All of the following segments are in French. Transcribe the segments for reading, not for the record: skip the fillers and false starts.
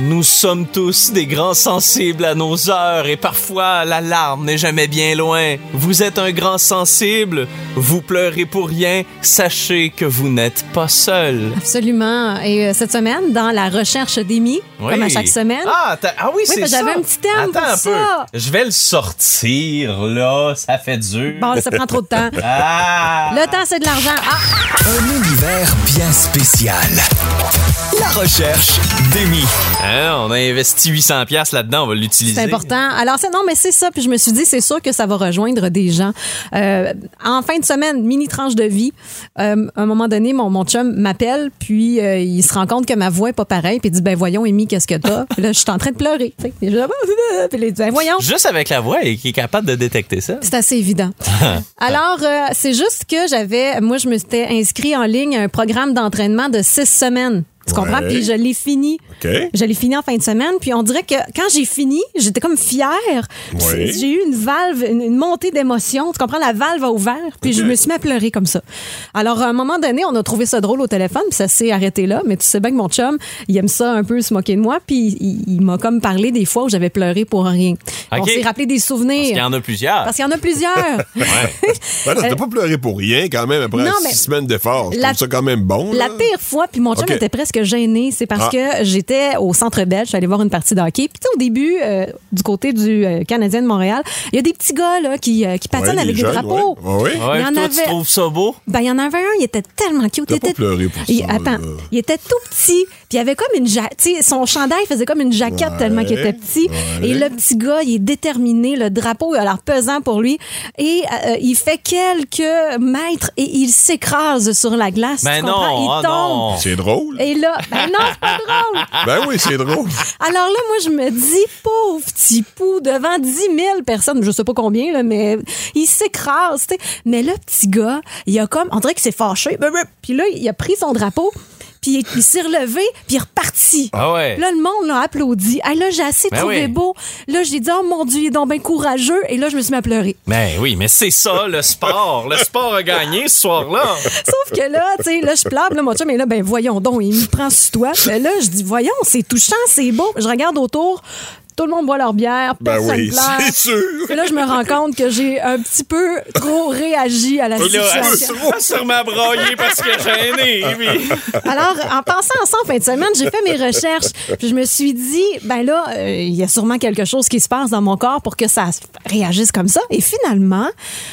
Nous sommes tous des grands sensibles à nos heures et parfois la larme n'est jamais bien loin. Vous êtes un grand sensible, vous pleurez pour rien, sachez que vous n'êtes pas seul. Absolument. Et cette semaine, dans la recherche d'Amy, comme à chaque semaine. Oui, c'est ça. J'avais un petit thème pour ça. Je vais le sortir, là, ça fait dur. Bon, ça prend trop de temps. Le temps, c'est de l'argent. Un univers bien spécial. La recherche d'Amy. On a investi 800$ là-dedans, on va l'utiliser. C'est important. Alors, c'est ça. Puis je me suis dit, c'est sûr que ça va rejoindre des gens. En fin de semaine, mini tranche de vie. À un moment donné, mon chum m'appelle, puis il se rend compte que ma voix est pas pareille, puis il dit, ben voyons, Amy, qu'est-ce que t'as? Puis là, je suis en train de pleurer. Puis il dit, ben voyons. Juste avec la voix, il est capable de détecter ça. C'est assez évident. Alors, c'est juste que je me suis inscrit en ligne à un programme d'entraînement de 6 semaines. Tu comprends? Puis je l'ai fini. Okay. Je l'ai fini en fin de semaine. Puis on dirait que quand j'ai fini, j'étais comme fière. J'ai eu une valve, une montée d'émotion. Tu comprends? La valve a ouvert. Puis je me suis mis à pleurer comme ça. Alors, à un moment donné, on a trouvé ça drôle au téléphone. Puis ça s'est arrêté là. Mais tu sais bien que mon chum, il aime ça un peu se moquer de moi. Puis il m'a comme parlé des fois où j'avais pleuré pour rien. Okay. On s'est rappelé des souvenirs. Parce qu'il y en a plusieurs. T'as pas pleuré pour rien quand même après 6 semaines d'efforts. Je trouve ça quand même bon. La pire fois, puis mon chum était presque gêné, c'est parce que j'étais au Centre Bell, je suis allée voir une partie de hockey. Puis tu sais, au début, du côté du Canadien de Montréal, il y a des petits gars là, qui patinent avec des drapeaux. Il y en avait... Tu trouves ça beau? Ben, il y en avait un, il était tellement cute. T'as pas pleuré pour ça. Attends, il était tout petit, puis il avait comme une son chandail faisait comme une jaquette tellement qu'il était petit. Et le petit gars, il est déterminé, le drapeau il a l'air pesant pour lui. Et il fait quelques mètres et il s'écrase sur la glace. Ben non, il tombe. Non. C'est drôle. Et là, ben non, c'est pas drôle. Ben oui, c'est drôle. Alors là, moi, je me dis, pauvre petit pou, devant 10 000 personnes, je sais pas combien, là, mais il s'écrase, tu sais. Mais le petit gars, il a comme, on dirait qu'il s'est fâché. Puis là, il a pris son drapeau. Puis il s'est relevé, puis il est reparti. Ah ouais. Là, le monde l'a applaudi. Hey, là, j'ai assez trouvé beau. Là, j'ai dit, oh mon Dieu, il est donc bien courageux. Et là, je me suis mis à pleurer. Ben oui, mais c'est ça, le sport. Le sport a gagné ce soir-là. Sauf que là, tu sais, là, je pleure. Là, mon chum est là, ben voyons donc, il me prend sur toi. Mais là, je dis, voyons, c'est touchant, c'est beau. Je regarde autour. Tout le monde boit leur bière, personne pleure. C'est sûr. Et là, je me rends compte que j'ai un petit peu trop réagi à la situation. Là, sûrement broyé parce que j'ai gêné. Alors, en pensant à ça en fin de semaine, j'ai fait mes recherches. Puis je me suis dit, ben là, il y a sûrement quelque chose qui se passe dans mon corps pour que ça réagisse comme ça. Et finalement,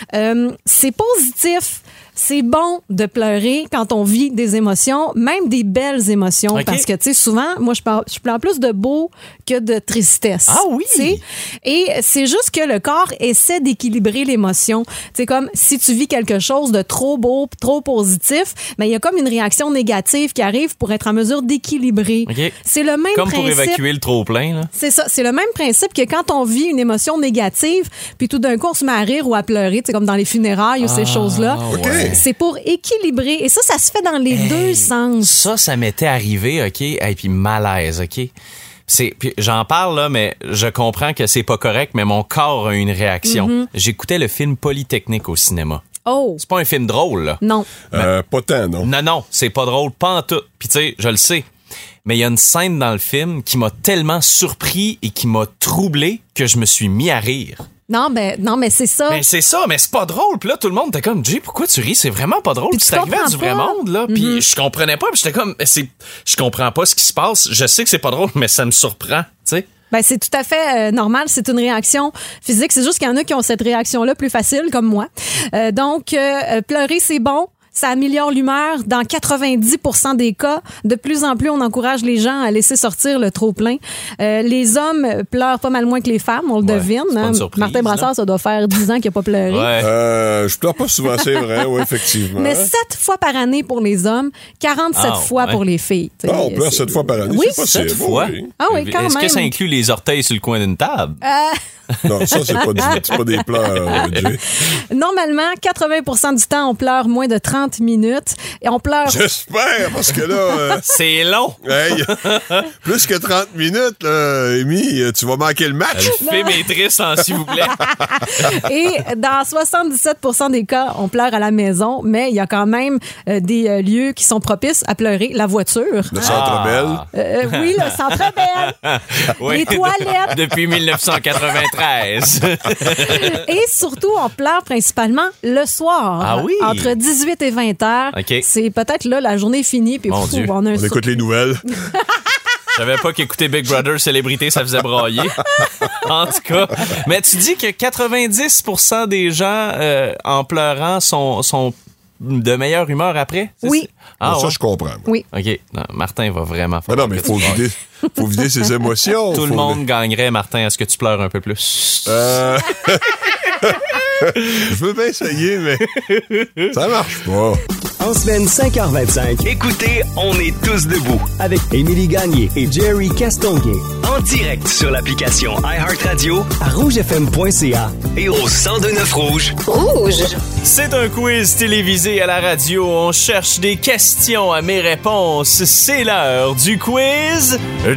c'est positif. C'est bon de pleurer quand on vit des émotions, même des belles émotions. Okay. Parce que, tu sais, souvent, moi, je pleure plus de beau que de tristesse. Ah oui? T'sais? Et c'est juste que le corps essaie d'équilibrer l'émotion. C'est comme si tu vis quelque chose de trop beau, trop positif, ben il y a comme une réaction négative qui arrive pour être en mesure d'équilibrer. Okay. C'est le même comme principe. Comme pour évacuer le trop-plein, là. C'est ça. C'est le même principe que quand on vit une émotion négative, puis tout d'un coup, on se met à rire ou à pleurer, comme dans les funérailles ou ces choses-là. Okay. C'est pour équilibrer. Et ça se fait dans les deux sens. Ça m'était arrivé, OK? Et puis malaise, OK? Puis j'en parle, là, mais je comprends que c'est pas correct, mais mon corps a une réaction. Mm-hmm. J'écoutais le film Polytechnique au cinéma. Oh! C'est pas un film drôle, là. Non. Pas tant, non. Non, c'est pas drôle, pas en tout. Puis tu sais, je le sais. Mais il y a une scène dans le film qui m'a tellement surpris et qui m'a troublé que je me suis mis à rire. Non, mais c'est ça. Mais c'est ça, mais c'est pas drôle. Puis là, tout le monde était comme, Jay, pourquoi tu ris? C'est vraiment pas drôle. Puis c'est arrivé à du vrai monde, là. Puis je comprenais pas. Puis j'étais comme, je comprends pas ce qui se passe. Je sais que c'est pas drôle, mais ça me surprend, tu sais. Ben, c'est tout à fait normal. C'est une réaction physique. C'est juste qu'il y en a qui ont cette réaction-là plus facile, comme moi. Donc, pleurer, c'est bon. Ça améliore l'humeur dans 90% des cas. De plus en plus, on encourage les gens à laisser sortir le trop-plein. Les hommes pleurent pas mal moins que les femmes, on le devine. Hein? Martin Brassard, ça doit faire 10 ans qu'il n'a pas pleuré. Ouais. Je pleure pas souvent, c'est vrai, oui, effectivement. Mais 7 fois par année pour les hommes, 47 fois pour les filles. On pleure 7 fois par année, oui, c'est possible. 7 fois? Oui. Ah oui, quand Est-ce même. que ça inclut les orteils sur le coin d'une table? Non, ça, c'est pas des pleurs, Jay. Normalement, 80% du temps, on pleure moins de 30 minutes. Et on pleure... J'espère, parce que là... C'est long! Hey, plus que 30 minutes, là, Amy, tu vas manquer le match. Fais mes tristes, s'il vous plaît. Et dans 77% des cas, on pleure à la maison, mais il y a quand même des lieux qui sont propices à pleurer. La voiture. Le Centre Bell. Oui, le Centre Bell. Oui, les toilettes. Depuis 1993. Et surtout, on pleure principalement le soir. Ah oui? Entre 18 et 20 heures. OK. C'est peut-être là, la journée finie. Puis Mon Dieu. on écoute les nouvelles. Je savais pas qu'écouter Big Brother Célébrité, ça faisait brailler. En tout cas. Mais tu dis que 90% des gens, en pleurant, sont de meilleure humeur après? Oui. Ah, ça, je comprends. Oui. OK. Non, Martin va vraiment faire. Non, mais il faut vider ses émotions. Tout le monde gagnerait, Martin. Est-ce que tu pleures un peu plus? Je veux bien essayer, mais ça marche pas. En semaine 5h25, Écoutez, on est tous debout. avec Émilie Gagné et Jerry Castonguay. En direct sur l'application iHeartRadio À rougefm.ca. et au 1029 Rouge. C'est un quiz télévisé à la radio. On cherche des questions à mes réponses. C'est l'heure du quiz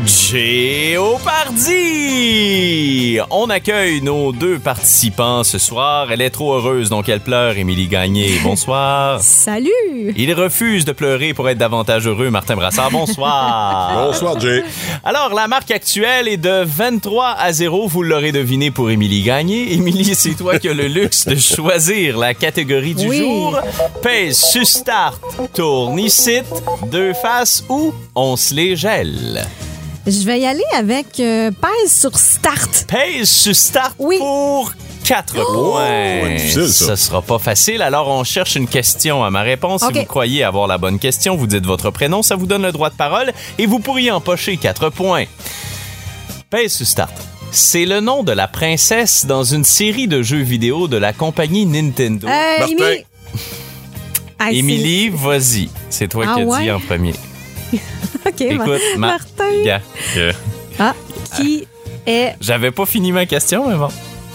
Jeopardy! On accueille nos deux participants ce soir. Elle est trop heureuse, donc elle pleure. Émilie Gagné, bonsoir. Salut! Il refuse de pleurer pour être davantage heureux. Martin Brassard, bonsoir. Bonsoir, Jay. Alors, la marque actuelle est de 23-0. Vous l'aurez deviné pour Émilie Gagné. Émilie, c'est toi qui as le luxe de choisir la catégorie du jour. Pèse sur Start, tourne ici, deux faces ou on se les gèle. Je vais y aller avec pèse sur Start. Pèse sur Start Oui. pour 4 points. difficile, ça. Sera pas facile. Alors, on cherche une question à ma réponse. OK. Si vous croyez avoir la bonne question, vous dites votre prénom. Ça vous donne le droit de parole et vous pourriez empocher 4 points. Pèse sur Start. C'est le nom de la princesse dans une série de jeux vidéo de la compagnie Nintendo. Martin. Émilie. Ah, Émilie, vas-y. C'est toi Ah qui as dit ouais? en premier. OK, Écoute, Martin. Gars, Ah, qui est j'avais pas fini ma question, mais bon.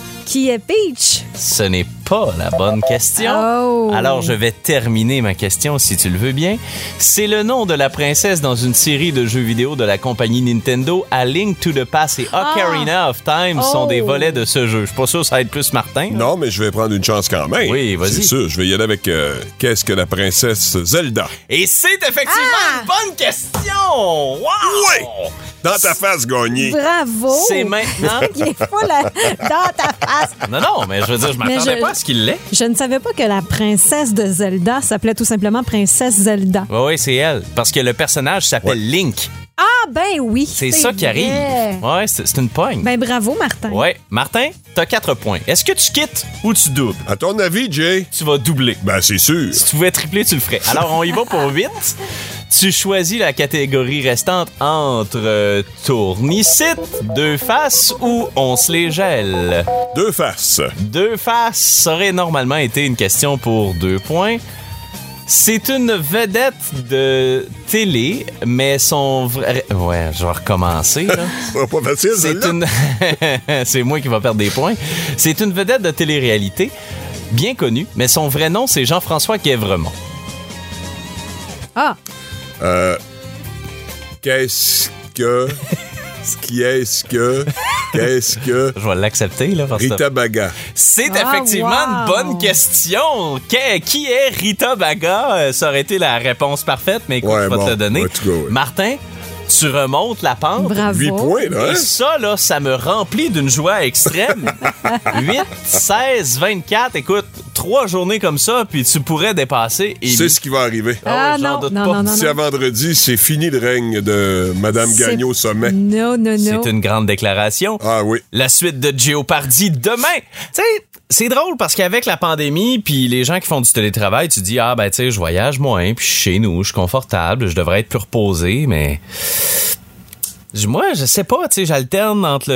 Peach? Ce n'est pas la bonne question. Oh. Alors, je vais terminer ma question, si tu le veux bien. C'est le nom de la princesse dans une série de jeux vidéo de la compagnie Nintendo. A Link to the Past et Ocarina of Time sont des volets de ce jeu. Je suis pas sûr que ça va être plus Martin. Non, mais je vais prendre une chance quand même. Oui, vas-y. C'est sûr, je vais y aller avec qu'est-ce que la princesse Zelda? Et c'est effectivement une bonne question! Wow! Oui! Dans ta face, gagné. Bravo! C'est maintenant. Il est fou là, dans ta face. Non, non, mais je veux dire, je m'attendais pas à ce qu'il l'ait. Je ne savais pas que la princesse de Zelda s'appelait tout simplement Princesse Zelda. Oui, c'est elle. Parce que le personnage s'appelle Link. Ah, ben oui! C'est ça qui arrive. Ouais, c'est une pogne. Ben bravo, Martin. Ouais. Martin, t'as 4 points. Est-ce que tu quittes ou tu doubles? À ton avis, Jay? Tu vas doubler. Ben, c'est sûr. Si tu pouvais tripler, tu le ferais. Alors, on y va pour 8. Tu choisis la catégorie restante entre tournicite, deux faces ou on se les gèle. Deux faces. Deux faces, ça aurait normalement été une question pour 2 points. C'est une vedette de télé, mais son vrai... Ouais, je vais recommencer, là. C'est pas facile, C'est celle-là. une... C'est moi qui va perdre des points. C'est une vedette de télé-réalité, bien connue, mais son vrai nom, c'est Jean-François Guèvremont. Ah, Qu'est-ce que... Qu'est-ce que... Je vais l'accepter, là. Parce que... Rita Baga. C'est Ah, effectivement une wow. bonne question. Qui est Rita Baga? Ça aurait été la réponse parfaite, mais écoute, Ouais, je vais bon, te le donner. en tout cas, ouais. Martin, tu remontes la pente. bravo. 8 points, là, Et hein? ça, là, ça me remplit d'une joie extrême. 8, 16, 24. Écoute, 3 journées comme ça, puis tu pourrais dépasser. Tu sais ce qui va arriver. Ah, ouais, j'en non, doute non, pas. non, non, Si à vendredi, c'est fini le règne de Madame C'est- Gagné au sommet. Non, non, non. C'est une grande déclaration. Ah oui. La suite de Jeopardy demain. Tu sais, c'est drôle parce qu'avec la pandémie, puis les gens qui font du télétravail, tu dis, ah ben tu sais, je voyage moins, puis je suis chez nous, je suis confortable, je devrais être plus reposé, mais... Moi, je sais pas, tu sais, j'alterne entre le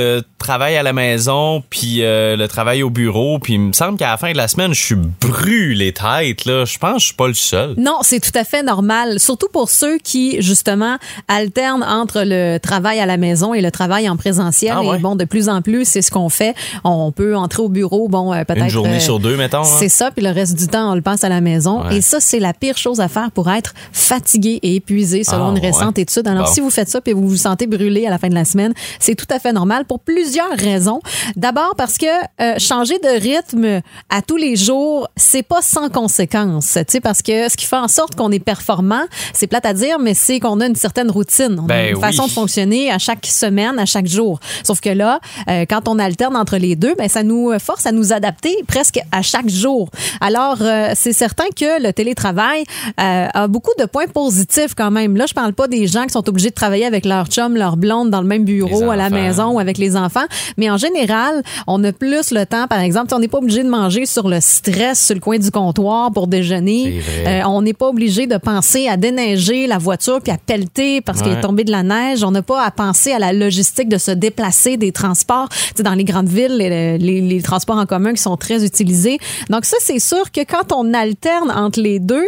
travail à la maison, puis le travail au bureau, puis il me semble qu'à la fin de la semaine, je suis brûlé tête, là. Je pense que je suis pas le seul. Non, c'est tout à fait normal, surtout pour ceux qui, justement, alternent entre le travail à la maison et le travail en présentiel. Ah ouais. Et bon, de plus en plus, c'est ce qu'on fait. On peut entrer au bureau, peut-être... Une journée sur 2, mettons. C'est ça, puis le reste du temps, on le passe à la maison. Ouais. Et ça, c'est la pire chose à faire pour être fatigué et épuisé, selon une récente étude. Alors, si vous faites ça puis vous vous sentez brûlé à la fin de la semaine, c'est tout à fait normal pour plusieurs raisons. D'abord, parce que changer de rythme à tous les jours, c'est pas sans conséquence. Tu sais, parce que ce qui fait en sorte qu'on est performant, c'est plate à dire, mais c'est qu'on a une certaine routine. On a une façon de fonctionner à chaque semaine, à chaque jour. Sauf que là, quand on alterne entre les deux, ça nous force à nous adapter presque à chaque jour. Alors, c'est certain que le télétravail a beaucoup de points positifs quand même. Là, je parle pas des gens qui sont obligés de travailler avec leur chum, leur blonde dans le même bureau à la maison ou avec les enfants, mais en général, on a plus le temps, par exemple, on n'est pas obligé de manger sur le stress sur le coin du comptoir pour déjeuner. On n'est pas obligé de penser à déneiger la voiture puis à pelleter parce qu'il est tombé de la neige. On n'a pas à penser à la logistique de se déplacer, des transports. Tu sais, dans les grandes villes, les transports en commun qui sont très utilisés. Donc ça, c'est sûr que quand on alterne entre les deux,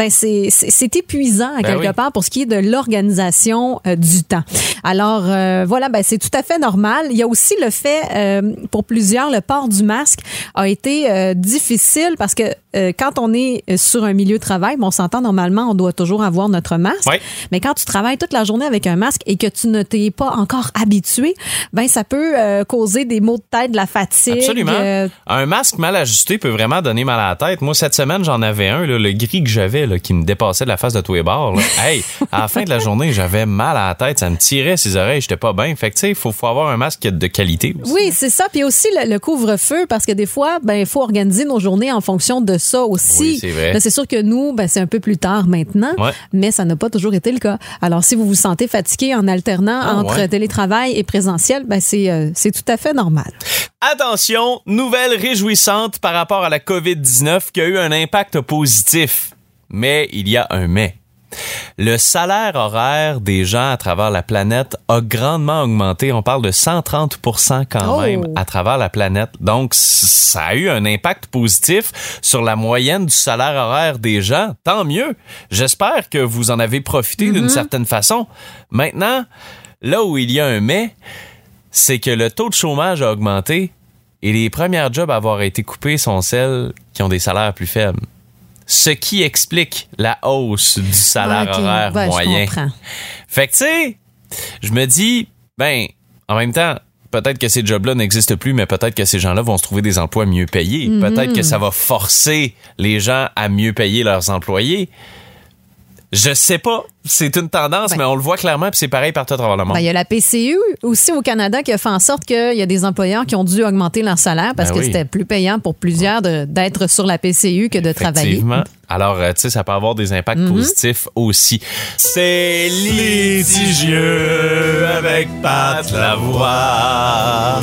c'est épuisant à quelque part pour ce qui est de l'organisation du temps. Alors voilà, c'est tout à fait normal. Il y a aussi le fait, pour plusieurs, le port du masque a été difficile parce que quand on est sur un milieu de travail, on s'entend normalement, on doit toujours avoir notre masque. Oui. Mais quand tu travailles toute la journée avec un masque et que tu ne t'es pas encore habitué, ça peut causer des maux de tête, de la fatigue. Absolument. Un masque mal ajusté peut vraiment donner mal à la tête. Moi, cette semaine, j'en avais un, là, le gris que j'avais, là, qui me dépassait de la face de tous les bords. Là. Hey, à la fin de la journée, j'avais mal à la tête, ça me tirait ses oreilles, j'étais pas bien. Fait que tu sais, il faut avoir un masque de qualité aussi. Oui, c'est ça. Puis aussi le couvre-feu, parce que des fois, il faut organiser nos journées en fonction de ça aussi. Oui, c'est vrai. Là, c'est sûr que nous, c'est un peu plus tard maintenant, mais ça n'a pas toujours été le cas. Alors, si vous vous sentez fatigué en alternant entre télétravail et présentiel, c'est tout à fait normal. Attention, nouvelle réjouissante par rapport à la COVID-19 qui a eu un impact positif. Mais il y a un mais. Le salaire horaire des gens à travers la planète a grandement augmenté. On parle de 130% quand même à travers la planète. Donc, ça a eu un impact positif sur la moyenne du salaire horaire des gens. Tant mieux. J'espère que vous en avez profité d'une certaine façon. Maintenant, là où il y a un mais, c'est que le taux de chômage a augmenté et les premières jobs à avoir été coupées sont celles qui ont des salaires plus faibles. Ce qui explique la hausse du salaire horaire moyen. Je comprends. Fait que, tu sais, je me dis, en même temps, peut-être que ces jobs-là n'existent plus, mais peut-être que ces gens-là vont se trouver des emplois mieux payés. Peut-être que ça va forcer les gens à mieux payer leurs employés. Je sais pas. C'est une tendance, mais on le voit clairement, puis c'est pareil partout à travers le monde. Il y a la PCU aussi au Canada qui a fait en sorte qu'il y a des employeurs qui ont dû augmenter leur salaire parce que c'était plus payant pour plusieurs d'être sur la PCU que de travailler. Effectivement. Alors, tu sais, ça peut avoir des impacts positifs aussi. C'est litigieux avec Pat Lavoie.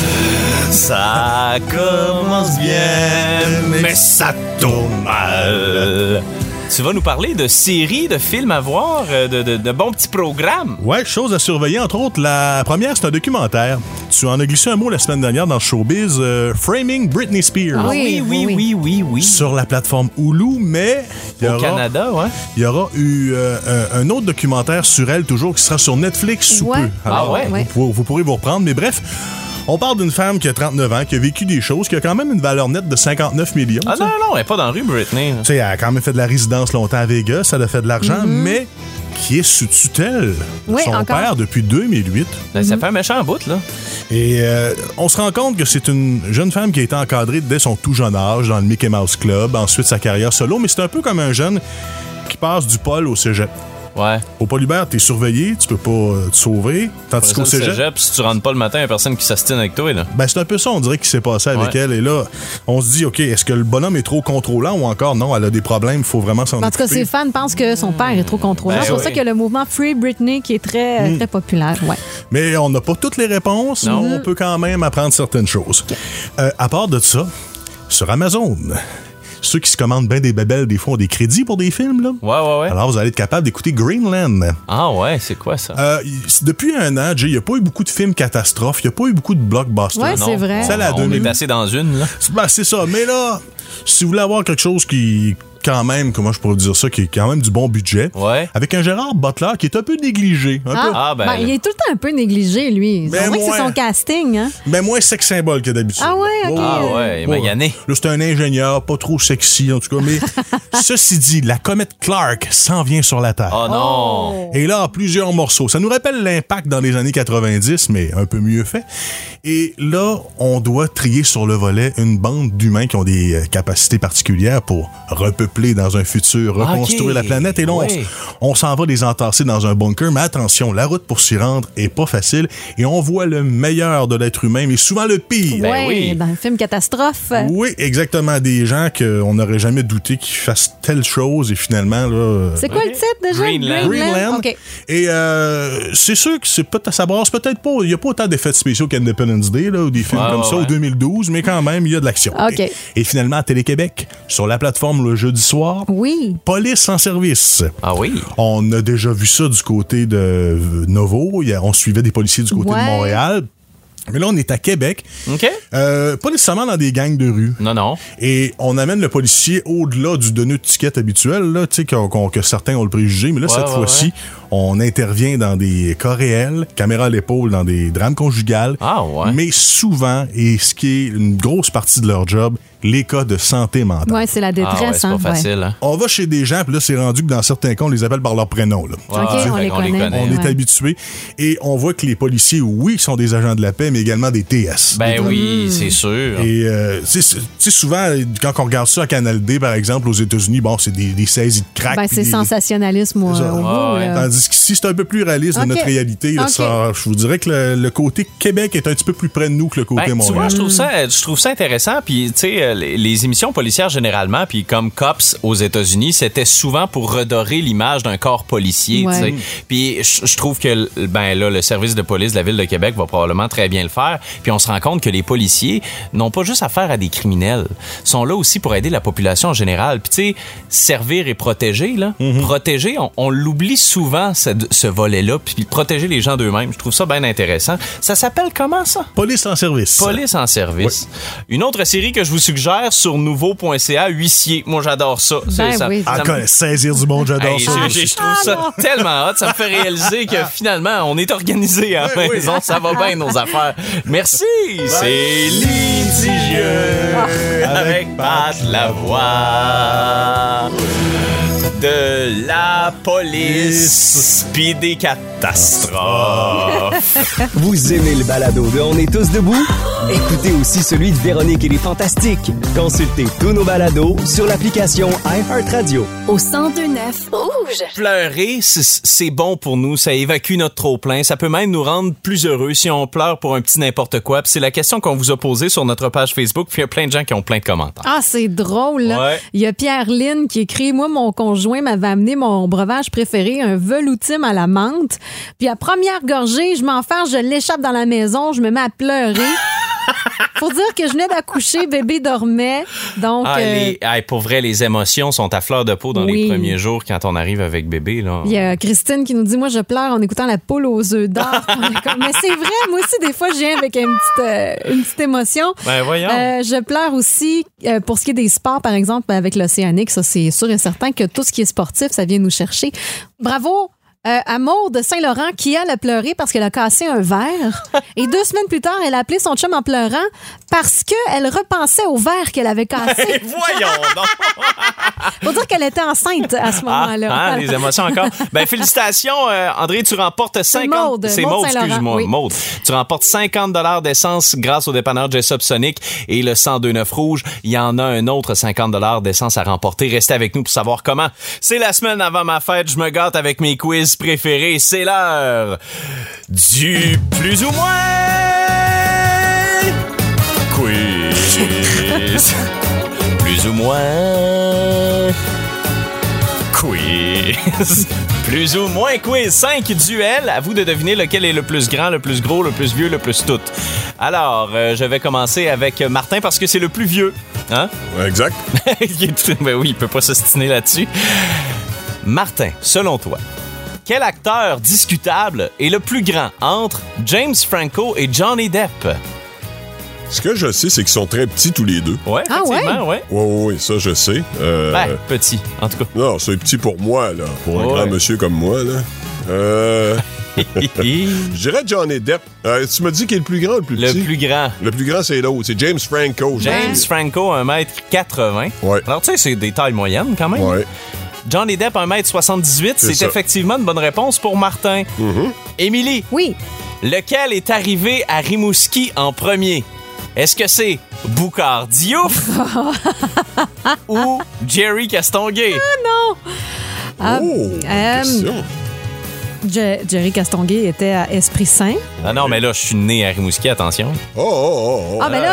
Ça commence bien, mais ça tourne mal. Tu vas nous parler de séries, de films à voir, de bons petits programmes. Ouais, choses à surveiller. Entre autres, la première, c'est un documentaire. Tu en as glissé un mot la semaine dernière dans le showbiz, Framing Britney Spears. Oui. Sur la plateforme Hulu, mais... Au Canada, il y aura eu un autre documentaire sur elle, toujours, qui sera sur Netflix sous peu. Alors, vous pourrez vous reprendre, mais bref... On parle d'une femme qui a 39 ans, qui a vécu des choses, qui a quand même une valeur nette de 59 millions. Ah non, elle n'est pas dans la rue, Britney. Tu sais, elle a quand même fait de la résidence longtemps à Vegas, elle a fait de l'argent, mais qui est sous tutelle de son père depuis 2008. Ça fait un méchant bout, là. Et on se rend compte que c'est une jeune femme qui a été encadrée dès son tout jeune âge dans le Mickey Mouse Club, ensuite sa carrière solo, mais c'est un peu comme un jeune qui passe du pôle au cégep. Ouais. Au Polybert, t'es surveillé, tu peux pas te sauver. Tandis qu'au cégep, si tu rentres pas le matin, il y a personne qui s'astine avec toi, là. C'est un peu ça, on dirait, qui s'est passé avec elle. Et là, on se dit, OK, est-ce que le bonhomme est trop contrôlant ou encore non, elle a des problèmes, il faut vraiment s'en occuper. En tout cas, ses fans pensent que son père est trop contrôlant. C'est pour ça qu'il y a le mouvement Free Britney qui est très, très populaire. Ouais. Mais on n'a pas toutes les réponses, mais on peut quand même apprendre certaines choses. À part de ça, sur Amazon, ceux qui se commandent bien des bébelles, des fois, ont des crédits pour des films, là. Ouais. Alors, vous allez être capable d'écouter Greenland. Ah ouais, c'est quoi ça? Depuis un an, Jay, il n'y a pas eu beaucoup de films catastrophes, il n'y a pas eu beaucoup de blockbusters. Ouais, c'est vrai. On est passé dans une, là. Ben, c'est ça. Mais là, si vous voulez avoir quelque chose qui... quand même, comment je pourrais dire ça, qui est quand même du bon budget. Ouais. Avec un Gérard Butler qui est un peu négligé. Il est tout le temps un peu négligé, lui. C'est vrai que c'est son casting, hein? Mais moins sex symbole que d'habitude. Ah ouais, OK. Il m'a gagné. Là, c'est un ingénieur, pas trop sexy, en tout cas. Mais ceci dit, la comète Clark s'en vient sur la Terre. Oh non! Et là, en plusieurs morceaux. Ça nous rappelle l'impact dans les années 90, mais un peu mieux fait. Et là, on doit trier sur le volet une bande d'humains qui ont des capacités particulières pour repeupler dans un futur, reconstruire la planète. Et là, on s'en va les entasser dans un bunker. Mais attention, la route pour s'y rendre est pas facile. Et on voit le meilleur de l'être humain, mais souvent le pire. Oui, dans un film catastrophe. Oui, exactement. Des gens qu'on n'aurait jamais douté qu'ils fassent telle chose. Et finalement, là... C'est quoi le titre déjà? Greenland. Okay. Et c'est sûr que ça brasse peut-être pas. Il n'y a pas autant d'effets spéciaux qu'Independence Day, là, ou des films comme ça, ou 2012, mais quand même, il y a de l'action. Okay. Et finalement, à Télé-Québec, sur la plateforme le jeudi soir, Police en service. Ah oui? On a déjà vu ça du côté de Novo. On suivait des policiers du côté de Montréal. Mais là, on est à Québec. OK. Pas nécessairement dans des gangs de rue. Non. Et on amène le policier au-delà du donneur de ticket habituel, là, tu sais, que certains ont le préjugé. Mais là, cette fois-ci, on intervient dans des cas réels, caméra à l'épaule, dans des drames conjugales. Ah ouais. Mais souvent, et ce qui est une grosse partie de leur job, les cas de santé mentale. Oui, c'est la détresse. C'est pas facile. Hein? On va chez des gens, puis là, c'est rendu que dans certains cas, on les appelle par leur prénom. Là. On les connaît. On est habitués. Et on voit que les policiers, oui, sont des agents de la paix, mais également des TS. Ben oui, c'est sûr. Et tu sais, souvent, quand on regarde ça à Canal D, par exemple, aux États-Unis, bon, c'est des saisies de crack. Ben, c'est sensationnalisme au bout. Tandis qu'ici, c'est un peu plus réaliste de notre réalité. Là, je vous dirais que le côté Québec est un petit peu plus près de nous que le côté Montréal. Tu vois, je trouve ça intéressant. Puis, tu sais, les émissions policières généralement, puis comme Cops aux États-Unis, c'était souvent pour redorer l'image d'un corps policier. Ouais. Puis je trouve que le service de police de la Ville de Québec va probablement très bien le faire. Puis on se rend compte que les policiers n'ont pas juste affaire à des criminels, sont là aussi pour aider la population en général. Puis tu sais, servir et protéger, là, protéger, on l'oublie souvent ce volet-là, puis protéger les gens d'eux-mêmes. Je trouve ça bien intéressant. Ça s'appelle comment ça? Police en service. Police en service. Oui. Une autre série que je vous suggère sur nouveau.ca, Huissier. Moi, j'adore ça. Saisir du monde, j'adore ça. Je trouve ça tellement hot. Ça me fait réaliser que finalement, on est organisé à la maison. Ça va bien, nos affaires. Merci. C'est litigieux avec Pat Lavoie. De la police pis des catastrophes. Vous aimez le balado de On est tous debout? Écoutez aussi celui de Véronique et les Fantastiques. Consultez tous nos balados sur l'application iHeartRadio. Au 102.9 Rouge. Pleurer, c'est bon pour nous. Ça évacue notre trop-plein. Ça peut même nous rendre plus heureux si on pleure pour un petit n'importe quoi. Puis c'est la question qu'on vous a posée sur notre page Facebook. Puis il y a plein de gens qui ont plein de commentaires. Ah, c'est drôle, là. Ouais. Il y a Pierre Lynn qui écrit « Moi, mon conjoint m'avait amené mon breuvage préféré, un veloutime à la menthe. Puis à première gorgée, je m'enferme, je l'échappe dans la maison, je me mets à pleurer. » Faut dire que je venais d'accoucher, bébé dormait. Donc, pour vrai, les émotions sont à fleur de peau dans les premiers jours quand on arrive avec bébé. Là. Il y a Christine qui nous dit « Moi, je pleure en écoutant la poule aux œufs d'or. » Mais c'est vrai, moi aussi, des fois, je viens avec une petite émotion. Ben voyons. Je pleure aussi pour ce qui est des sports, par exemple, avec l'Océanique. Ça, c'est sûr et certain que tout ce qui est sportif, ça vient nous chercher. Bravo! À Maude Saint-Laurent qui a pleuré parce qu'elle a cassé un verre. Et 2 semaines plus tard, elle a appelé son chum en pleurant parce qu'elle repensait au verre qu'elle avait cassé. Voyons donc! Faut dire qu'elle était enceinte à ce moment-là. Les émotions encore. Ben, félicitations, André, tu remportes 50... C'est Maude, excuse-moi. Oui. Maude. Tu remportes 50 $ d'essence grâce au dépanneur Jessup Sonic et le 102.9 Rouge. Il y en a un autre 50 $ d'essence à remporter. Restez avec nous pour savoir comment. C'est la semaine avant ma fête. Je me gâte avec mes quiz préférés. C'est l'heure du plus ou moins quiz. Plus ou moins quiz. Plus ou moins quiz, 5 duels. À vous de deviner lequel est le plus grand, le plus gros, le plus vieux, le plus tout. Alors, je vais commencer avec Martin parce que c'est le plus vieux. Hein? Ouais, exact. Ben oui, il peut pas s'ostiner là-dessus. Martin, selon toi, quel acteur discutable est le plus grand entre James Franco et Johnny Depp? Ce que je sais, c'est qu'ils sont très petits tous les deux. Ouais, effectivement, ouais. Oui, ça, je sais. Petit, en tout cas. Non, c'est petit pour moi, là. Pour un grand monsieur comme moi, là. Je dirais Johnny Depp. Tu m'as dit qu'il est le plus grand ou le plus petit? Le plus grand. Le plus grand, c'est l'autre. C'est James Franco. James Franco, 1m80. Ouais. Alors, tu sais, c'est des tailles moyennes, quand même. Ouais. Johnny Depp, 1m78. C'est effectivement une bonne réponse pour Martin. Émilie. Oui. Lequel est arrivé à Rimouski en premier? Est-ce que c'est Boucard Diouf ou Jerry Castonguay? Ah non! Question. Jerry Castonguay était à Esprit Saint. Ah non, mais là, je suis né à Rimouski, attention. Ah, ben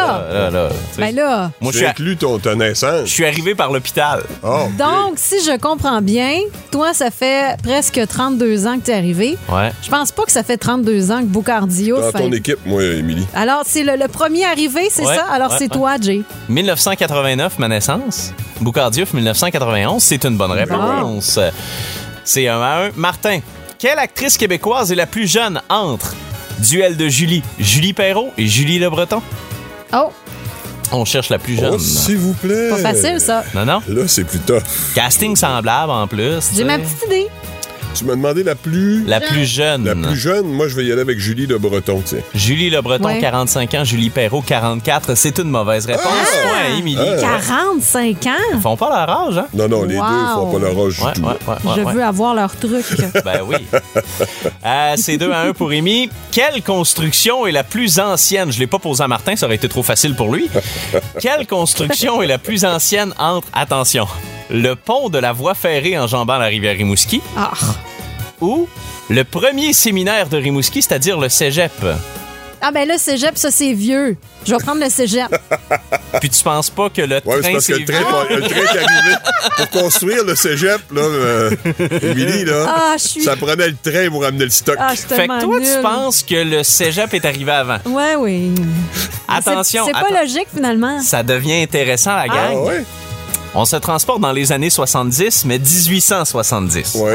là! Moi, je suis inclus ta naissance. Je suis arrivé par l'hôpital. Oh, donc, si je comprends bien, toi, ça fait presque 32 ans que tu es arrivé. Ouais. Je pense pas que ça fait 32 ans que Boucard Diouf... Dans ton équipe, moi, Émilie. Alors, c'est le premier arrivé, c'est ça? Alors, c'est toi, Jay. 1989, ma naissance. Boucard Diouf, 1991. C'est une bonne réponse. C'est 1-1. Martin. Quelle actrice québécoise est la plus jeune entre Duel de Julie Perrault et Julie Le Breton? Oh! On cherche la plus jeune. Oh, s'il vous plaît. Pas facile, ça. Non. Là, c'est plus tough. Casting semblable en plus. J'ai ma petite idée. Tu m'as demandé la plus jeune. La plus jeune, moi, je vais y aller avec Julie Le Breton, tu sais. Julie Le Breton, 45 ans. Julie Perrault, 44. C'est une mauvaise réponse. Ouais, Émilie. 45 ans? Ils font pas leur âge, hein? Non, les deux font pas leur âge du tout. Je veux avoir leur truc. Ben oui. C'est 2-1 pour Émy. Quelle construction est la plus ancienne? Je l'ai pas posé à Martin, ça aurait été trop facile pour lui. Quelle construction est la plus ancienne entre, attention, le pont de la voie ferrée enjambant la rivière Rimouski ou le premier séminaire de Rimouski, c'est-à-dire le cégep? Ah ben là, cégep, ça, c'est vieux. Je vais prendre le cégep. Puis tu penses pas que le train, c'est parce que le train est arrivé. Pour construire le cégep, là, Émilie, là, ça prenait le train pour amener le stock. Fait que toi, tu penses que le cégep est arrivé avant? Oui. Attention. C'est pas logique, finalement. Ça devient intéressant, la gang. Ah ouais? On se transporte dans les années 70, mais 1870. Ouais.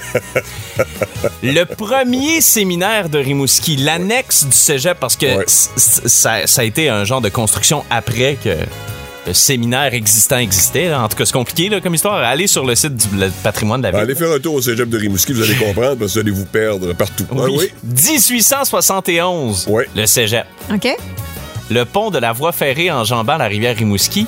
Le premier séminaire de Rimouski, l'annexe du cégep, parce que ça a été un genre de construction après que le séminaire existait. Là. En tout cas, c'est compliqué là, comme histoire. Allez sur le site du patrimoine de la ville. Allez faire un tour au cégep de Rimouski, vous allez comprendre, parce que vous allez vous perdre partout. Oui. 1871, le cégep. OK. Le pont de la voie ferrée enjambant la rivière Rimouski,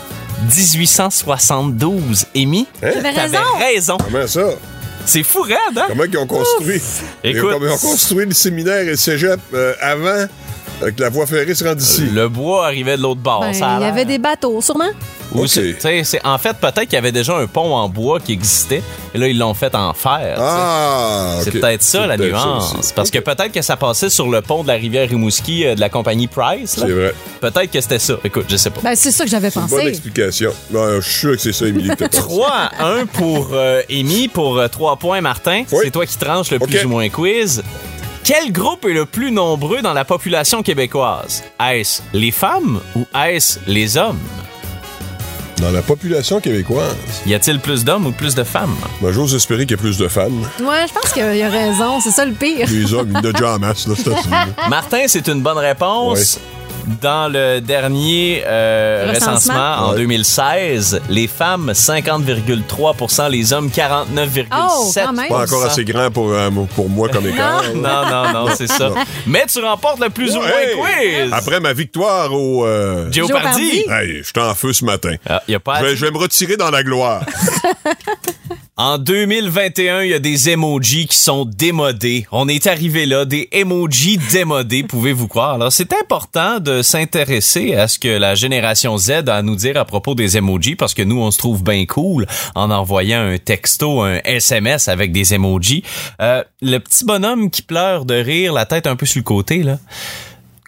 1872. Émy, t'avais raison. Comment ça? C'est fou raide, hein? Comment ils ont construit? Ils ont construit le séminaire et le cégep avant que la voie ferrée se rende ici. Le bois arrivait de l'autre bord. Il y avait des bateaux, sûrement. En fait, peut-être qu'il y avait déjà un pont en bois qui existait, et là, ils l'ont fait en fer. C'est peut-être ça, la nuance. Parce que peut-être que ça passait sur le pont de la rivière Rimouski de la compagnie Price. Là. C'est vrai. Peut-être que c'était ça. Écoute, je sais pas. Ben, c'est ça que j'avais pensé. Bonne explication. Je suis sûr que c'est ça, Émilie. 3-1 pour Émy, pour 3 points, Martin. Oui. C'est toi qui tranches le plus ou moins quiz. Quel groupe est le plus nombreux dans la population québécoise? Est-ce les femmes ou est-ce les hommes? Dans la population québécoise. Y a-t-il plus d'hommes ou plus de femmes? Ben, j'ose espérer qu'il y a plus de femmes. Ouais, je pense qu'il a raison. C'est ça le pire. Les hommes, il y en a déjà en masse, là, c'est Martin, c'est une bonne réponse. Oui. Dans le dernier recensement en 2016, les femmes 50,3%, les hommes 49,7%. Pas encore assez grand pour moi comme écart. Non, c'est ça. Mais tu remportes le plus ou moins quiz. Après ma victoire au Jeopardy. Hey, j'étais en feu ce matin. Je vais me retirer dans la gloire. En 2021, il y a des emojis qui sont démodés. On est arrivé là, des emojis démodés, pouvez-vous croire. Alors, c'est important de s'intéresser à ce que la génération Z a à nous dire à propos des emojis, parce que nous, on se trouve bien cool en envoyant un texto, un SMS avec des emojis. Le petit bonhomme qui pleure de rire, la tête un peu sur le côté, là.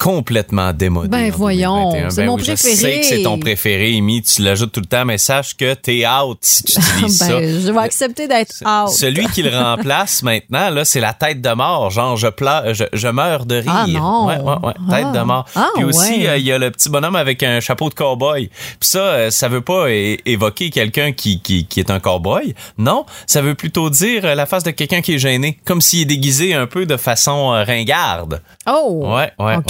complètement démodé. Ben voyons, 2021. C'est mon préféré. Je sais que c'est ton préféré, Amy, tu l'ajoutes tout le temps, mais sache que t'es out si tu utilises ça. Je vais accepter d'être out. Celui qui le remplace maintenant, là, c'est la tête de mort, genre je meurs de rire. Ah non. Ouais, tête de mort. Puis aussi, il y a le petit bonhomme avec un chapeau de cow-boy. Puis ça veut pas évoquer quelqu'un qui est un cow-boy. Non, ça veut plutôt dire la face de quelqu'un qui est gêné, comme s'il est déguisé un peu de façon ringarde. Oh! Ouais.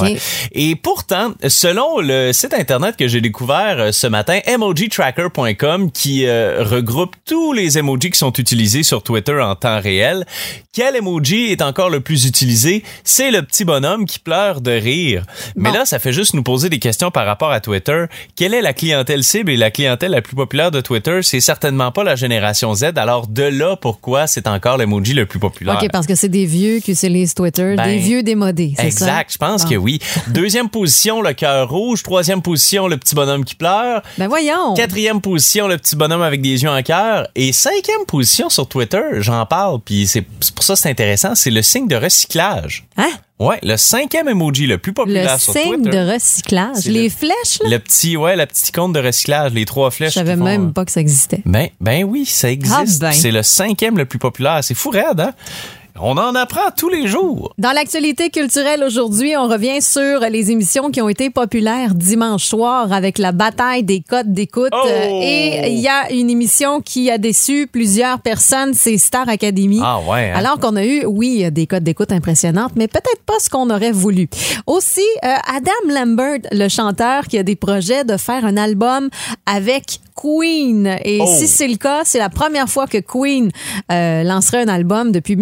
Et pourtant, selon le site internet que j'ai découvert ce matin, emojitracker.com, qui regroupe tous les emojis qui sont utilisés sur Twitter en temps réel, quel emoji est encore le plus utilisé? C'est le petit bonhomme qui pleure de rire. Mais là, ça fait juste nous poser des questions par rapport à Twitter. Quelle est la clientèle cible et la clientèle la plus populaire de Twitter? C'est certainement pas la génération Z. Alors de là, pourquoi c'est encore l'emoji le plus populaire? OK, parce que c'est des vieux qui utilisent Twitter, des vieux démodés, c'est ça? Exact, je pense que oui. Deuxième position, le cœur rouge. Troisième position, le petit bonhomme qui pleure. Ben voyons! Quatrième position, le petit bonhomme avec des yeux en cœur. Et cinquième position sur Twitter, j'en parle, puis c'est pour ça que c'est intéressant, c'est le signe de recyclage. Hein? Ouais, le cinquième emoji le plus populaire sur Twitter. Le signe de recyclage. Les flèches, là? La petite icône de recyclage, les 3 flèches. Je savais même pas que ça existait. Ben oui, ça existe. C'est le cinquième le plus populaire. C'est fou raide, hein? On en apprend tous les jours. Dans l'actualité culturelle aujourd'hui, on revient sur les émissions qui ont été populaires dimanche soir avec la bataille des codes d'écoute. Oh! Et il y a une émission qui a déçu plusieurs personnes, c'est Star Academy. Ah ouais. Hein? Alors qu'on a eu, oui, des codes d'écoute impressionnantes, mais peut-être pas ce qu'on aurait voulu. Aussi, Adam Lambert, le chanteur, qui a des projets de faire un album avec Queen. Et si c'est le cas, c'est la première fois que Queen lancerait un album depuis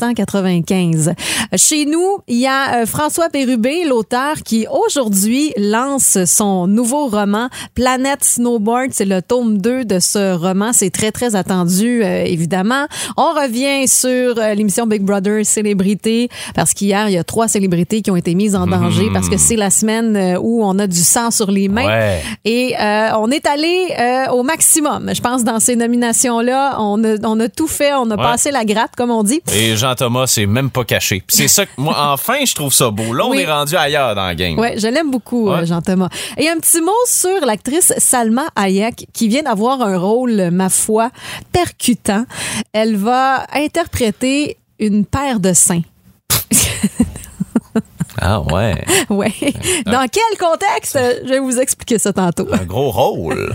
1995. Chez nous, il y a François Pérubé, l'auteur, qui aujourd'hui lance son nouveau roman Planète Snowboard. C'est le tome 2 de ce roman. C'est très, très attendu, évidemment. On revient sur l'émission Big Brother Célébrité, parce qu'hier, il y a 3 célébrités qui ont été mises en danger parce que c'est la semaine où on a du sang sur les mains. Ouais. Et on est allé au maximum. Je pense dans ces nominations-là, on a tout fait, on a passé la gratte, comme on dit. Et Jean-Thomas, c'est même pas caché. Puis c'est ça que moi, enfin, je trouve ça beau. Là, on est rendu ailleurs dans la game. Oui, je l'aime beaucoup, Jean-Thomas. Et un petit mot sur l'actrice Salma Hayek, qui vient d'avoir un rôle, ma foi, percutant. Elle va interpréter une paire de seins. Ah ouais. Ouais. Dans quel contexte? Je vais vous expliquer ça tantôt. Un gros rôle.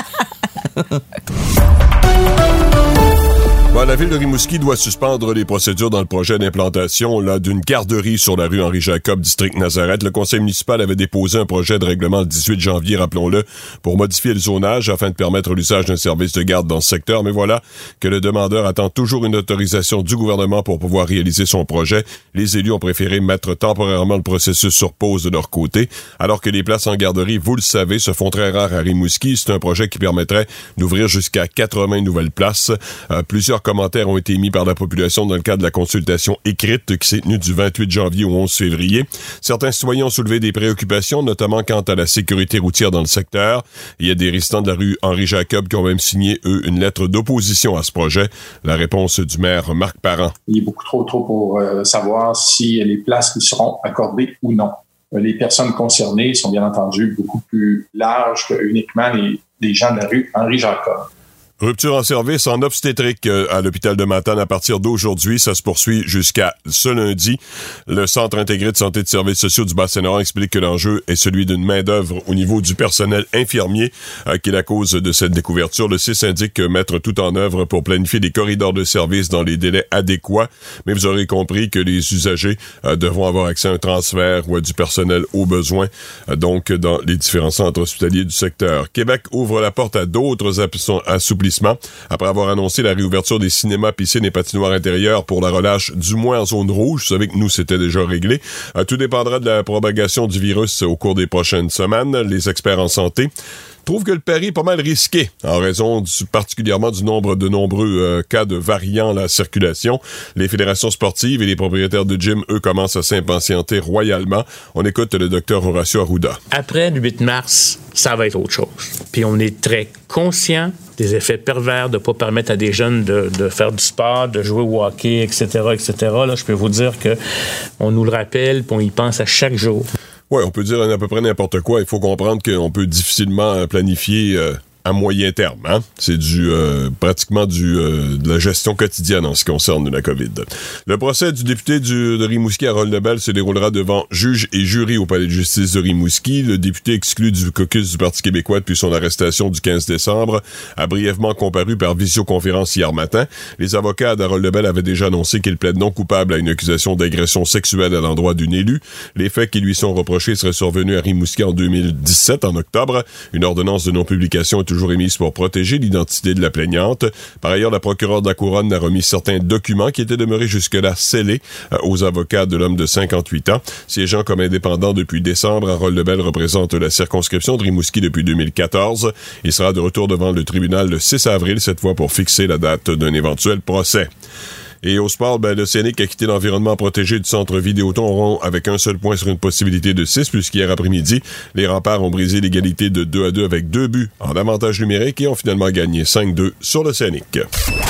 La ville de Rimouski doit suspendre les procédures dans le projet d'implantation d'une garderie sur la rue Henri-Jacob, district Nazareth. Le conseil municipal avait déposé un projet de règlement le 18 janvier, rappelons-le, pour modifier le zonage afin de permettre l'usage d'un service de garde dans ce secteur. Mais voilà que le demandeur attend toujours une autorisation du gouvernement pour pouvoir réaliser son projet. Les élus ont préféré mettre temporairement le processus sur pause de leur côté, alors que les places en garderie, vous le savez, se font très rares à Rimouski. C'est un projet qui permettrait d'ouvrir jusqu'à 80 nouvelles places. Plusieurs commentaires ont été émis par la population dans le cadre de la consultation écrite qui s'est tenue du 28 janvier au 11 février. Certains citoyens ont soulevé des préoccupations, notamment quant à la sécurité routière dans le secteur. Il y a des résidents de la rue Henri-Jacob qui ont même signé, eux, une lettre d'opposition à ce projet. La réponse du maire Marc Parent. Il est beaucoup trop tôt pour savoir si les places lui seront accordées ou non. Les personnes concernées sont bien entendu beaucoup plus larges que uniquement les gens de la rue Henri-Jacob. Rupture en service en obstétrique à l'hôpital de Matane à partir d'aujourd'hui. Ça se poursuit jusqu'à ce lundi. Le Centre intégré de santé et de services sociaux du Bas-Saint-Laurent explique que l'enjeu est celui d'une main-d'œuvre au niveau du personnel infirmier qui est la cause de cette découverture. Le CIS indique mettre tout en œuvre pour planifier des corridors de service dans les délais adéquats. Mais vous aurez compris que les usagers devront avoir accès à un transfert ou à du personnel au besoin, donc dans les différents centres hospitaliers du secteur. Québec ouvre la porte à d'autres assouplissements après avoir annoncé la réouverture des cinémas, piscines et patinoires intérieures pour la relâche du moins en zone rouge. Vous savez que nous, c'était déjà réglé. Tout dépendra de la propagation du virus au cours des prochaines semaines. Les experts en santé trouvent que le pari est pas mal risqué en raison particulièrement du nombre de nombreux cas de variants à la circulation. Les fédérations sportives et les propriétaires de gym, eux, commencent à s'impatienter royalement. On écoute le docteur Horacio Arruda. Après le 8 mars, ça va être autre chose. Puis on est très conscient des effets pervers de ne pas permettre à des jeunes de faire du sport, de jouer au hockey, etc., etc. Là, je peux vous dire qu'on nous le rappelle, puis on y pense à chaque jour. Oui, on peut dire à peu près n'importe quoi. Il faut comprendre qu'on peut difficilement planifier à moyen terme. Hein? C'est pratiquement de la gestion quotidienne en ce qui concerne la COVID. Le procès du député de Rimouski, Harold Lebel, se déroulera devant juge et jury au palais de justice de Rimouski. Le député exclu du caucus du Parti québécois depuis son arrestation du 15 décembre a brièvement comparu par visioconférence hier matin. Les avocats d'Harold Lebel avaient déjà annoncé qu'il plaide non coupable à une accusation d'agression sexuelle à l'endroit d'une élue. Les faits qui lui sont reprochés seraient survenus à Rimouski en 2017, en octobre. Une ordonnance de non-publication est toujours émise pour protéger l'identité de la plaignante. Par ailleurs, la procureure de la Couronne a remis certains documents qui étaient demeurés jusque-là scellés aux avocats de l'homme de 58 ans. Siégeant comme indépendant depuis décembre, Harold Lebel représente la circonscription de Rimouski depuis 2014. Il sera de retour devant le tribunal le 6 avril, cette fois pour fixer la date d'un éventuel procès. Et au sport, l'Océanique a quitté l'environnement protégé du centre Vidéotron rond avec un seul point sur une possibilité de 6, puisqu'hier après-midi, les Remparts ont brisé l'égalité de 2-2 avec 2 buts en avantage numérique et ont finalement gagné 5-2 sur l'Océanique.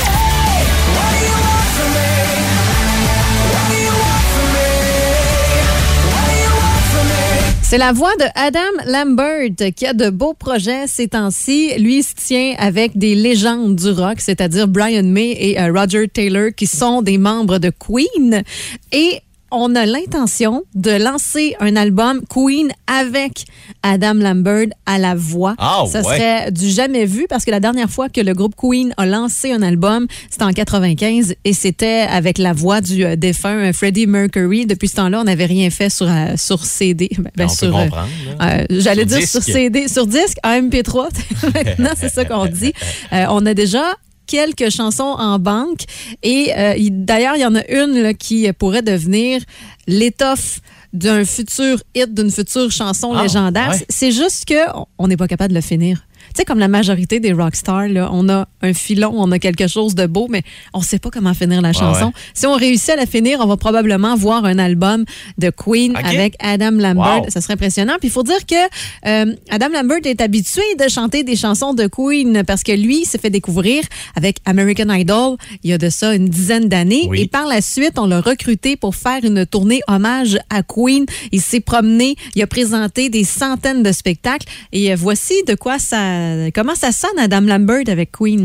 C'est la voix de Adam Lambert qui a de beaux projets ces temps-ci. Lui, il se tient avec des légendes du rock, c'est-à-dire Brian May et Roger Taylor, qui sont des membres de Queen. Et on a l'intention de lancer un album Queen avec Adam Lambert à la voix. Ça serait du jamais vu parce que la dernière fois que le groupe Queen a lancé un album, c'était en 95 et c'était avec la voix du défunt Freddie Mercury. Depuis ce temps-là, on n'avait rien fait sur CD. J'allais dire sur CD, sur disque, en MP3. Maintenant, c'est ça qu'on dit. On a déjà quelques chansons en banque et d'ailleurs, il y en a une là, qui pourrait devenir l'étoffe d'un futur hit, d'une future chanson légendaire. Ouais. C'est juste qu'on n'est pas capable de le finir. Tu sais, comme la majorité des rockstars, là, on a un filon, on a quelque chose de beau, mais on ne sait pas comment finir la chanson. Ouais. Si on réussit à la finir, on va probablement voir un album de Queen avec Adam Lambert. Ça serait impressionnant. Puis il faut dire que Adam Lambert est habitué de chanter des chansons de Queen parce que lui s'est fait découvrir avec American Idol il y a de ça une dizaine d'années. Oui. Et par la suite, on l'a recruté pour faire une tournée hommage à Queen. Il s'est promené, il a présenté des centaines de spectacles. Et voici de quoi comment ça sonne Adam Lambert avec Queen.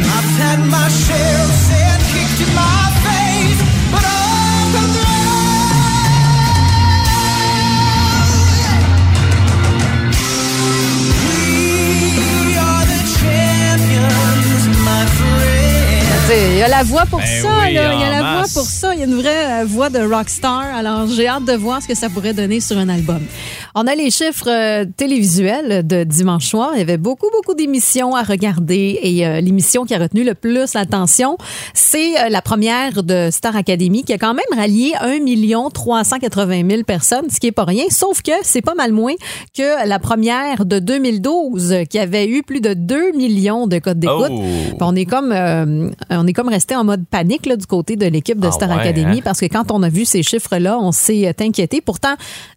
Il y a la voix pour ça, il y a la voix pour ça. Il y a une vraie voix de rockstar. Alors, j'ai hâte de voir ce que ça pourrait donner sur un album. On a les chiffres télévisuels de dimanche soir. Il y avait beaucoup d'émissions à regarder et l'émission qui a retenu le plus l'attention, c'est la première de Star Academy qui a quand même rallié 1 380 000 personnes, ce qui est pas rien, sauf que c'est pas mal moins que la première de 2012 qui avait eu plus de 2 millions de codes d'écoute. On est comme resté en mode panique là, du côté de l'équipe de Star Academy parce que quand on a vu ces chiffres-là, on s'est inquiété. Pourtant,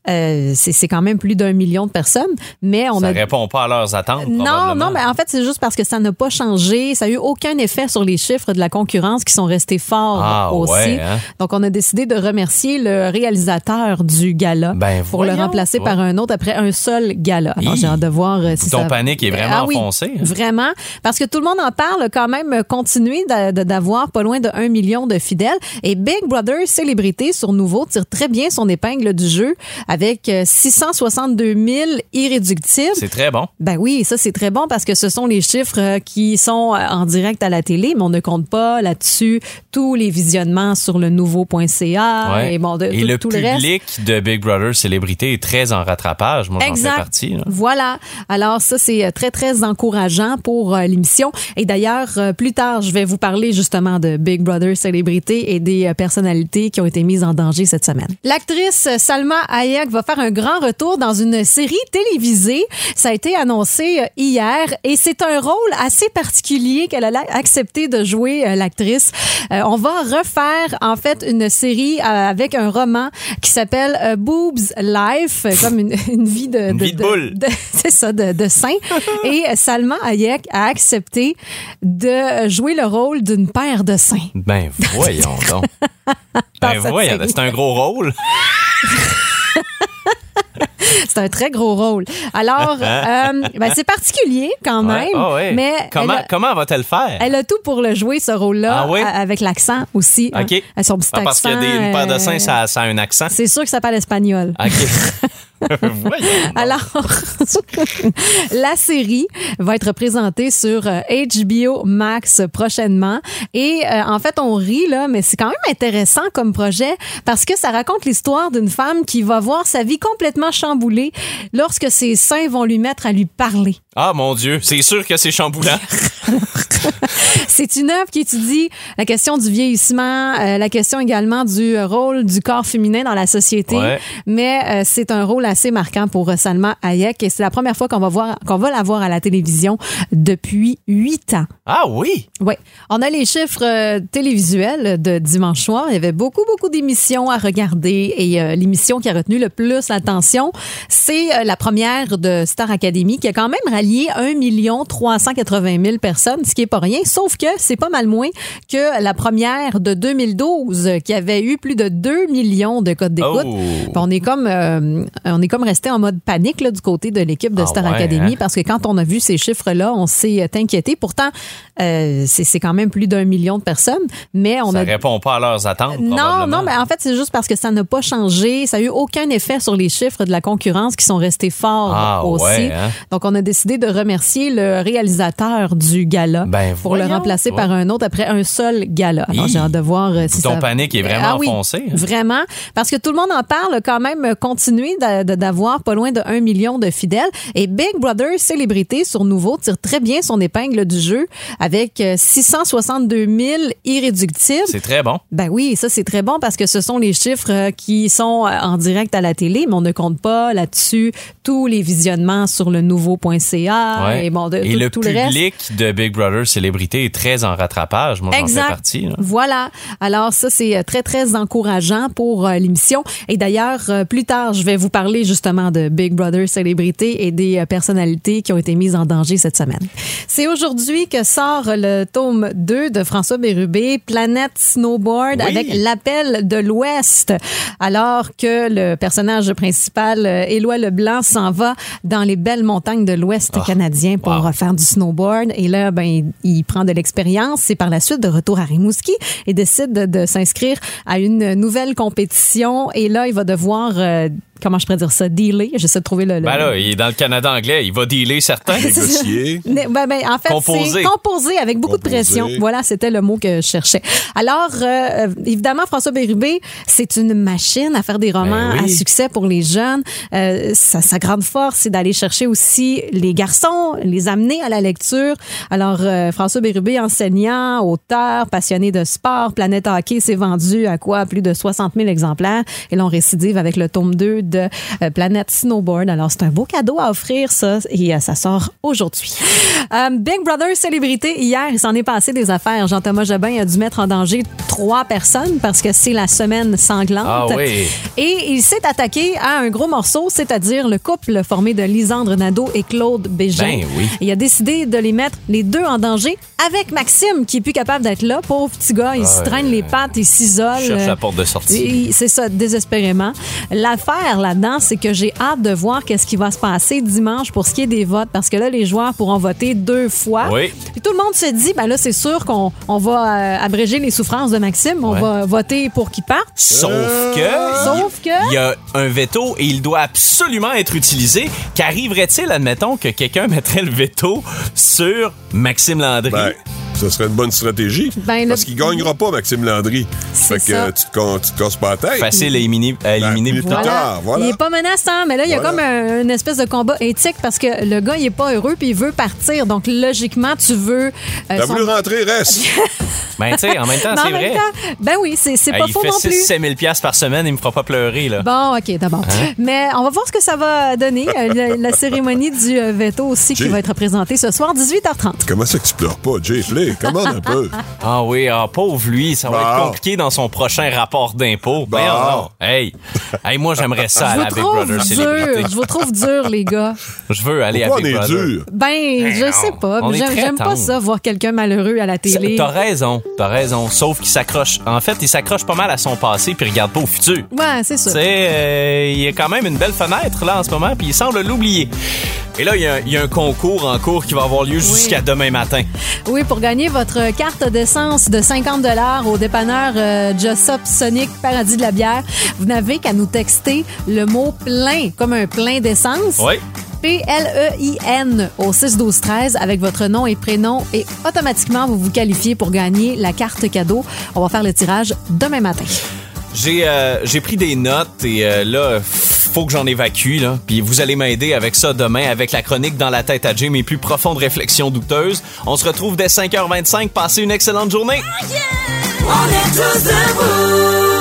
c'est quand même plus d'1 million de personnes, mais ça répond pas à leurs attentes. Non, mais en fait, c'est juste parce que ça n'a pas changé. Ça n'a eu aucun effet sur les chiffres de la concurrence qui sont restés forts aussi. Donc, on a décidé de remercier le réalisateur du gala pour le remplacer par un autre après un seul gala. Alors, j'ai hâte de voir si ton panique est vraiment enfoncé. Vraiment, parce que tout le monde en parle, quand même continué d'avoir pas loin de 1 million de fidèles. Et Big Brother Célébrité sur Nouveau tire très bien son épingle du jeu avec 662 000 irréductibles. C'est très bon. Ben oui, ça c'est très bon parce que ce sont les chiffres qui sont en direct à la télé, mais on ne compte pas là-dessus tous les visionnements sur le nouveau.ca et le tout public de Big Brother Célébrité est très en rattrapage. Moi, j'en fais partie. Là. Voilà. Alors ça, c'est très, très encourageant pour l'émission. Et d'ailleurs, plus tard, je vais vous parler justement de Big Brother Célébrité et des personnalités qui ont été mises en danger cette semaine. L'actrice Salma Hayek va faire un grand retour dans une série télévisée. Ça a été annoncé hier et c'est un rôle assez particulier qu'elle a accepté de jouer, l'actrice. On va refaire en fait une série avec un roman qui s'appelle Boobs Life, comme une vie de boule. C'est ça, de sein. Et Salma Hayek a accepté de jouer le rôle d'une paire de seins. Ben voyons donc. C'est un gros rôle. C'est un très gros rôle. Alors, c'est particulier quand même. Mais comment va-t-elle faire? Elle a tout pour le jouer, ce rôle-là, avec l'accent aussi. OK. Son petit accent. Parce qu'il y a une paire de seins, ça a un accent. C'est sûr que ça parle espagnol. OK. Alors, la série va être présentée sur HBO Max prochainement. Et en fait, on rit, là, mais c'est quand même intéressant comme projet parce que ça raconte l'histoire d'une femme qui va voir sa vie complètement chamboulée lorsque ses seins vont lui mettre à lui parler. Ah, mon Dieu, c'est sûr que c'est chamboulant. C'est une œuvre qui étudie la question du vieillissement, la question également du rôle du corps féminin dans la société. Ouais. Mais c'est un rôle assez marquant pour Salma Hayek et c'est la première fois qu'on va la voir à la télévision depuis 8 ans. Ah oui? Oui. On a les chiffres télévisuels de dimanche soir. Il y avait beaucoup d'émissions à regarder et l'émission qui a retenu le plus l'attention, c'est la première de Star Academy qui a quand même rallié 1 380 000 personnes, ce qui est pas rien, sauf que c'est pas mal moins que la première de 2012 qui avait eu plus de 2 millions de codes d'écoute. Oh. On est comme resté en mode panique là, du côté de l'équipe de Star Academy parce que quand on a vu ces chiffres-là, on s'est inquiété. Pourtant, c'est quand même plus d'1 million de personnes, mais ça répond pas à leurs attentes. Non, mais en fait, c'est juste parce que ça n'a pas changé. Ça n'a eu aucun effet sur les chiffres de la concurrence qui sont restés forts aussi. Ouais, hein? Donc, on a décidé de remercier le réalisateur du gala pour le remplacer par un autre après un seul gala. Alors, j'ai hâte de voir si ton panique est vraiment foncé. Hein? Vraiment, parce que tout le monde en parle, quand même continué d'avoir pas loin de 1 million de fidèles. Et Big Brother Célébrité sur Nouveau tire très bien son épingle du jeu avec 662 000 irréductibles. C'est très bon. Ben oui, ça c'est très bon parce que ce sont les chiffres qui sont en direct à la télé, mais on ne compte pas là-dessus tous les visionnements sur le nouveau.ca et le tout public de Big Brother Célébrité est très en rattrapage. Moi, j'en fais partie. Là. Voilà. Alors ça, c'est très, très encourageant pour l'émission. Et d'ailleurs, plus tard, je vais vous parler justement de Big Brother Célébrité et des personnalités qui ont été mises en danger cette semaine. C'est aujourd'hui que sort le tome 2 de François Bérubé, Planète Snowboard, avec l'appel de l'Ouest. Alors que le personnage principal, Éloi Leblanc, s'en va dans les belles montagnes de l'Ouest canadien pour faire du snowboard. Et là, il prend de l'expérience. C'est par la suite de retour à Rimouski et décide de s'inscrire à une nouvelle compétition. Et là, il va devoir... comment je pourrais dire ça? Dealer. J'essaie de trouver le... là, il est dans le Canada anglais. Il va dealer certains. Négocier. En fait, c'est composer avec beaucoup de pression. Voilà, c'était le mot que je cherchais. Alors, évidemment, François Bérubé, c'est une machine à faire des romans à succès pour les jeunes. Sa grande force, c'est d'aller chercher aussi les garçons, les amener à la lecture. Alors, François Bérubé, enseignant, auteur, passionné de sport, Planète Hockey s'est vendu à quoi? Plus de 60 000 exemplaires. Et là, on récidive avec le tome 2 de Planète Snowboard. Alors, c'est un beau cadeau à offrir, ça, et ça sort aujourd'hui. Big Brother Célébrité, hier, il s'en est passé des affaires. Jean-Thomas Jobin a dû mettre en danger 3 personnes parce que c'est la semaine sanglante. Ah oui. Et il s'est attaqué à un gros morceau, c'est-à-dire le couple formé de Lisandre Nadeau et Claude Bégin. Il a décidé de les mettre les deux en danger avec Maxime, qui est plus capable d'être là. Pauvre petit gars, il se traîne les pattes, il s'isole. Il cherche la porte de sortie. C'est ça, désespérément. L'affaire là-dedans, c'est que j'ai hâte de voir qu'est-ce qui va se passer dimanche pour ce qui est des votes, parce que là, les joueurs pourront voter 2 fois. Oui. Puis tout le monde se dit, là, c'est sûr qu'on va abréger les souffrances de Maxime. On va voter pour qu'il parte. Sauf que il y a un veto et il doit absolument être utilisé. Qu'arriverait-il, admettons, que quelqu'un mettrait le veto sur Maxime Landry? Ça serait une bonne stratégie. Parce qu'il gagnera pas, Maxime Landry. Fait que tu te casses pas la tête. Facile à éliminer plus tard. Il est pas menaçant, mais là, il y a comme une espèce de combat éthique parce que le gars, il est pas heureux puis il veut partir. Donc, logiquement, tu veux... T'as voulu rentrer, reste. Tu sais, en même temps, c'est vrai. Oui, c'est pas faux non plus. Il fait 6 000 $ par semaine, il me fera pas pleurer, là. Bon, OK, d'abord. Hein? Mais on va voir ce que ça va donner. La cérémonie du veto aussi qui va être présentée ce soir, 18h30. Comment ça que tu pleures pas, Jay Flynn? Hey, comment un peu? Ah oui, pauvre lui, ça va être compliqué dans son prochain rapport d'impôt. Ben non. Hey, moi j'aimerais ça à la Big Brother célébrité. Je vous trouve dur, les gars. Je veux aller Pourquoi à Big Brother. on est dur? Je sais pas. J'aime pas ça, voir quelqu'un malheureux à la télé. T'as raison. Sauf qu'il s'accroche. En fait, il s'accroche pas mal à son passé puis il regarde pas au futur. Ouais, c'est ça. Il y a quand même une belle fenêtre là en ce moment puis il semble l'oublier. Et là, il y a un concours en cours qui va avoir lieu jusqu'à demain matin. Oui, pour gagner votre carte d'essence de 50 $ au dépanneur Jossop Sonic Paradis de la bière, vous n'avez qu'à nous texter le mot plein, comme un plein d'essence. Oui. PLEIN au 6-12-13 avec votre nom et prénom et automatiquement, vous vous qualifiez pour gagner la carte cadeau. On va faire le tirage demain matin. J'ai pris des notes et là, faut que j'en évacue. Là. Puis vous allez m'aider avec ça demain, avec la chronique Dans la tête à Jay, mes plus profondes réflexions douteuses. On se retrouve dès 5h25. Passez une excellente journée. Oh yeah! On est tous debout.